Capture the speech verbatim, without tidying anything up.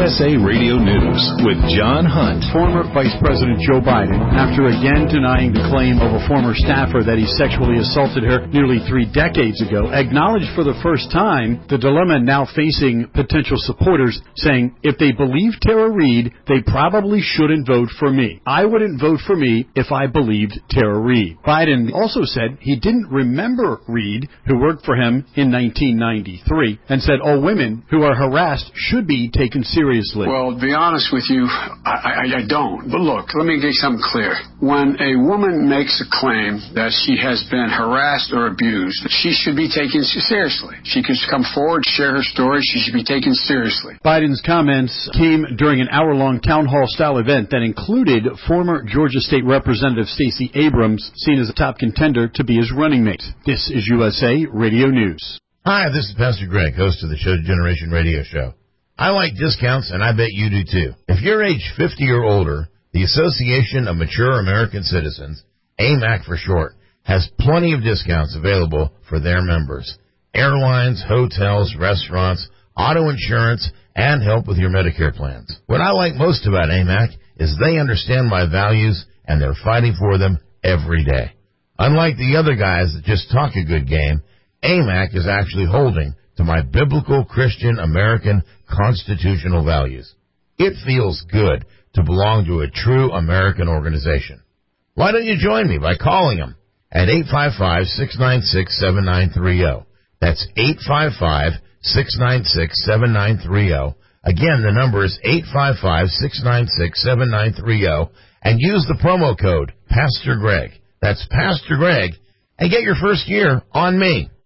S A Radio News with John Hunt. Former Vice President Joe Biden, after again denying the claim of a former staffer that he sexually assaulted her nearly three decades ago, acknowledged for the first time the dilemma now facing potential supporters, saying, if they believe Tara Reade, they probably shouldn't vote for me. I wouldn't vote for me if I believed Tara Reade. Biden also said he didn't remember Reade, who worked for him in nineteen ninety-three, and said all women who are harassed should be taken seriously. Well, to be honest with you, I, I, I don't. But look, let me get something clear. When a woman makes a claim that she has been harassed or abused, she should be taken seriously. She could come forward, share her story. She should be taken seriously. Biden's comments came during an hour-long town hall-style event that included former Georgia State Representative Stacey Abrams, seen as a top contender to be his running mate. This is U S A Radio News. Hi, this is Pastor Greg, host of the Show Generation Radio Show. I like discounts, and I bet you do too. If you're age fifty or older, the Association of Mature American Citizens, A M A C for short, has plenty of discounts available for their members. Airlines, hotels, restaurants, auto insurance, and help with your Medicare plans. What I like most about A M A C is they understand my values, and they're fighting for them every day. Unlike the other guys that just talk a good game, A M A C is actually holding to my biblical Christian American constitutional values. It feels good to belong to a true American organization. Why don't you join me by calling them at eight five five, six nine six, seven nine three zero. That's eight five five, six nine six, seven nine three zero. Again, the number is eight five five, six nine six, seven nine three zero, and use the promo code Pastor Greg. That's Pastor Greg, and get your first year on me.